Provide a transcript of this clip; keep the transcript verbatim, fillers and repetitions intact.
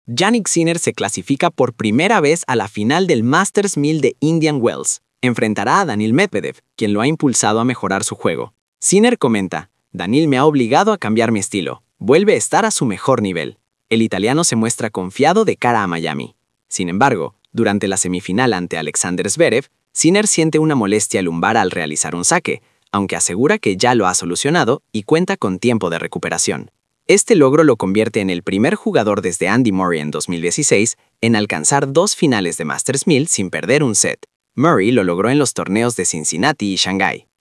Jannik Sinner se clasifica por primera vez a la final del Masters mil de Indian Wells. Enfrentará a Daniil Medvedev, quien lo ha impulsado a mejorar su juego. Sinner comenta: Daniil me ha obligado a cambiar mi estilo. Vuelve a estar a su mejor nivel. El italiano se muestra confiado de cara a Miami. Sin embargo, durante la semifinal ante Alexander Zverev, Sinner siente una molestia lumbar al realizar un saque, aunque asegura que ya lo ha solucionado y cuenta con tiempo de recuperación. Este logro lo convierte en el primer jugador desde Andy Murray en dos mil dieciséis en alcanzar dos finales de Masters mil sin perder un set. Murray lo logró en los torneos de Cincinnati y Shanghái.